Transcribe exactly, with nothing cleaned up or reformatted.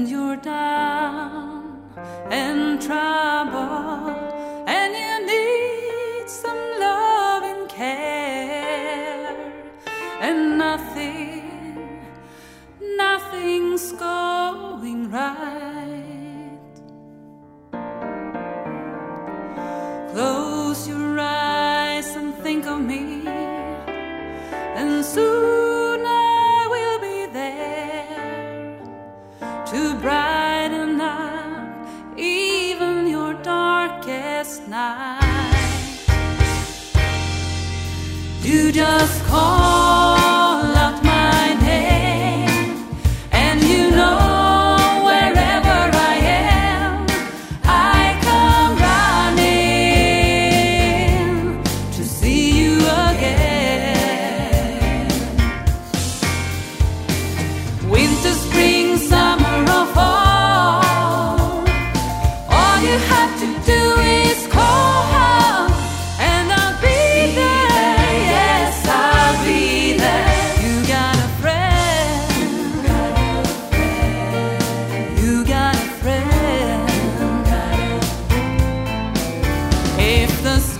when you're down and trouble and you need some love and care, and nothing, nothing's going right. Close your eyes and think of me, and soon I will be there to brighten up even your darkest night. You just call out my name, and you know wherever I am, I come running to see you again. Winter, spring, summer or fall, all you have to do is call, and I'll be there. Yes, I'll be there. You got a friend. You got a friend. If the